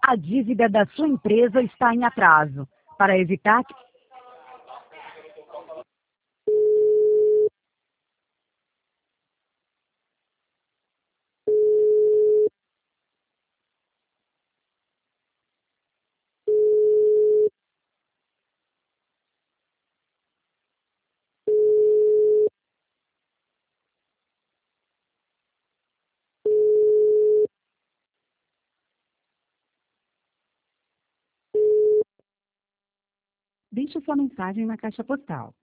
A dívida da sua empresa está em atraso. Para evitar que... Deixe sua mensagem na caixa postal.